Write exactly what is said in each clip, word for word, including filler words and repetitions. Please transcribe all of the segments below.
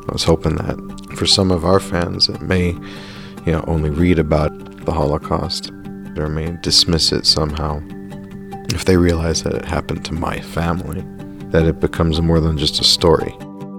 I was hoping that for some of our fans that may, you know, only read about the Holocaust or may dismiss it somehow, if they realize that it happened to my family, that it becomes more than just a story.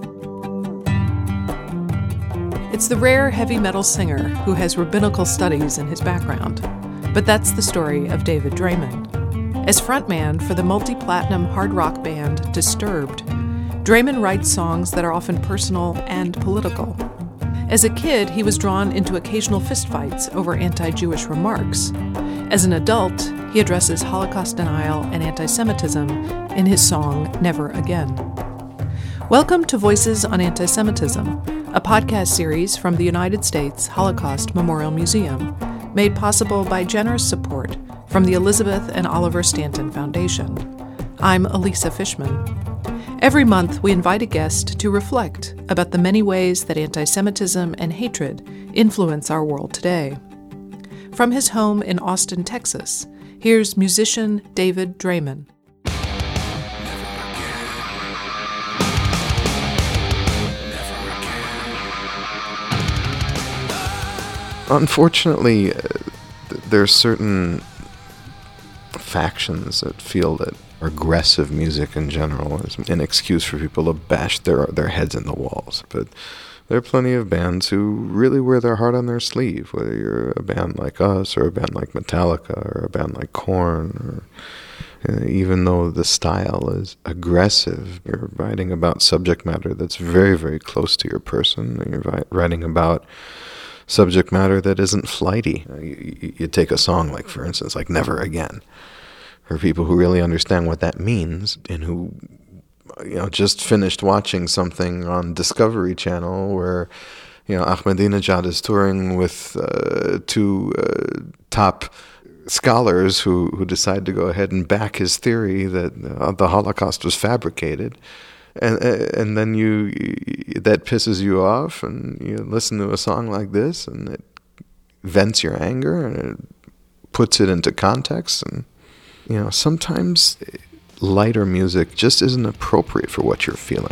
It's the rare heavy metal singer who has rabbinical studies in his background. But that's the story of David Draiman. As frontman for the multi-platinum hard rock band Disturbed, Draiman writes songs that are often personal and political. As a kid, he was drawn into occasional fistfights over anti-Jewish remarks. As an adult, he addresses Holocaust denial and anti-Semitism in his song Never Again. Welcome to Voices on Anti-Semitism, a podcast series from the United States Holocaust Memorial Museum, made possible by generous support from the Elizabeth and Oliver Stanton Foundation. I'm Elisa Fishman. Every month, we invite a guest to reflect about the many ways that anti-Semitism and hatred influence our world today. From his home in Austin, Texas, here's musician David Draiman. Unfortunately, uh, there are certain factions that feel that aggressive music in general is an excuse for people to bash their their heads in the walls. But there are plenty of bands who really wear their heart on their sleeve, whether you're a band like us or a band like Metallica or a band like Korn. Or, uh, even though the style is aggressive, you're writing about subject matter that's very, very close to your person. You're ri- writing about subject matter that isn't flighty. You, you take a song like, for instance, like Never Again, for people who really understand what that means and who, you know, just finished watching something on Discovery Channel where, you know, Ahmadinejad is touring with uh, two uh, top scholars who, who decide to go ahead and back his theory that uh, the Holocaust was fabricated. And and then you, you that pisses you off, and you listen to a song like this, and it vents your anger, and it puts it into context. And you know, sometimes lighter music just isn't appropriate for what you're feeling.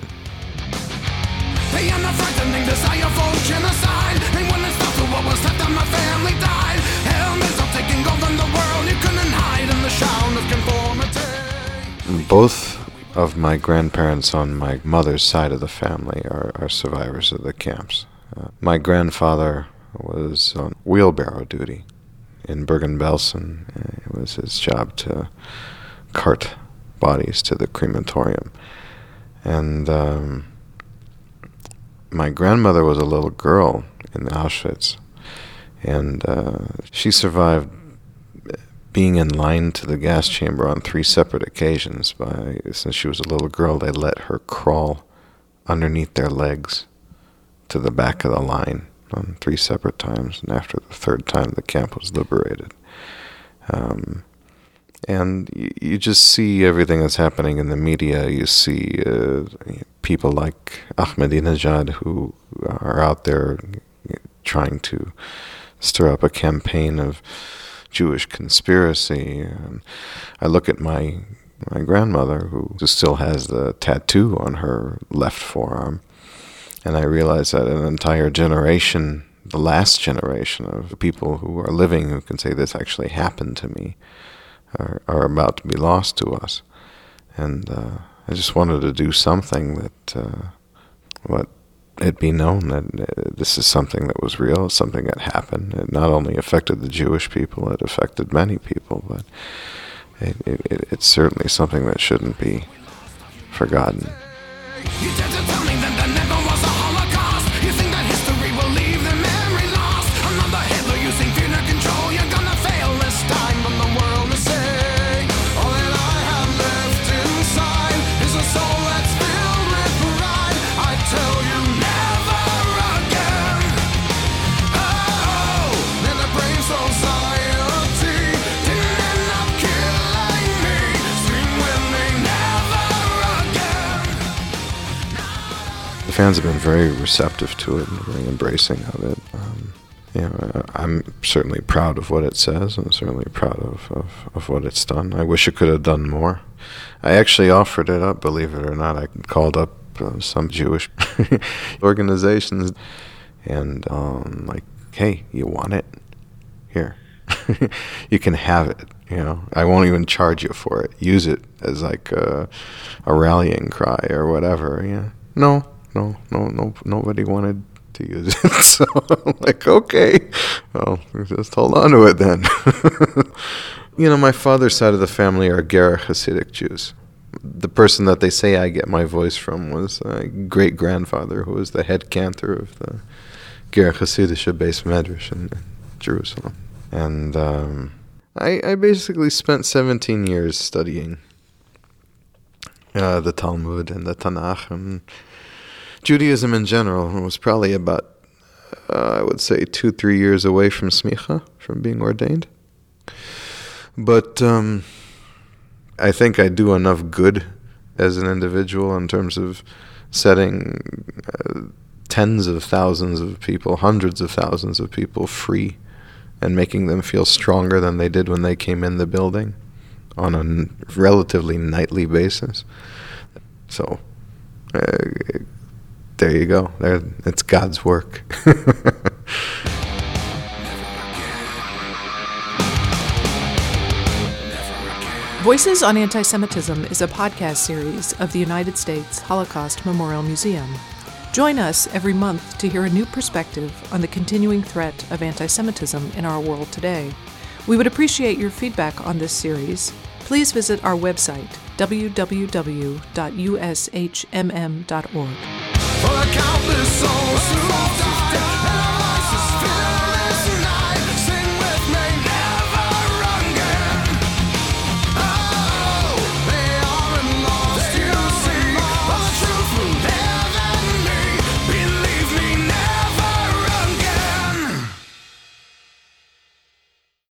The unfrightening desire for genocide, and when it's not to what was left of my family died. Hell is not taking over the world. You couldn't hide in the shroud of conformity. Both of my grandparents on my mother's side of the family are, are survivors of the camps. Uh, my grandfather was on wheelbarrow duty in Bergen-Belsen. It was his job to cart bodies to the crematorium. And um, my grandmother was a little girl in Auschwitz, and uh, she survived being in line to the gas chamber on three separate occasions. By since she was a little girl, they let her crawl underneath their legs to the back of the line on three separate times, and after the third time, the camp was liberated. Um, and you, you just see everything that's happening in the media. You see uh, people like Ahmadinejad who are out there trying to stir up a campaign of Jewish conspiracy. And I look at my my grandmother, who still has the tattoo on her left forearm, and I realize that an entire generation, the last generation of people who are living who can say this actually happened to me, are, are about to be lost to us. And uh, I just wanted to do something that uh, what it be known that uh, this is something that was real, something that happened. It not only affected the Jewish people, it affected many people, but it, it, it's certainly something that shouldn't be forgotten. You tend to tell me that there never was a Holocaust. You think that history will leave the memory lost. Another Hitler using fear to control. You're gonna fail this time from the world to say. All that I have left inside is a soul that's filled with pride. I tell you never again. Oh, then the brave society didn't end up killing me. Sing with me, never again. The fans have been very receptive to it and very embracing of it. Um, you know, I'm certainly proud of what it says, and I'm certainly proud of, of, of what it's done. I wish it could have done more. I actually offered it up, believe it or not. I called up uh, some Jewish organizations, and um, like, hey, you want it? Here, you can have it. You know, I won't even charge you for it. Use it as like a, a rallying cry or whatever. Yeah, no, no, no, no, nobody wanted to use it. So I'm like, okay, well, just hold on to it then. You know, my father's side of the family are Ger Hasidic Jews. The person that they say I get my voice from was a great-grandfather who was the head cantor of the Ger Hasidische Beis Medrash in Jerusalem. And um, I, I basically spent seventeen years studying uh, the Talmud and the Tanakh and Judaism in general. It was probably about, uh, I would say, two, three years away from smicha, from being ordained. But um, I think I do enough good as an individual in terms of setting uh, tens of thousands of people, hundreds of thousands of people free and making them feel stronger than they did when they came in the building on a n- relatively nightly basis. So uh, there you go. There, it's God's work. Voices on Anti-Semitism is a podcast series of the United States Holocaust Memorial Museum. Join us every month to hear a new perspective on the continuing threat of anti-Semitism in our world today. We would appreciate your feedback on this series. Please visit our website, w w w dot u s h m m dot org. For countless souls who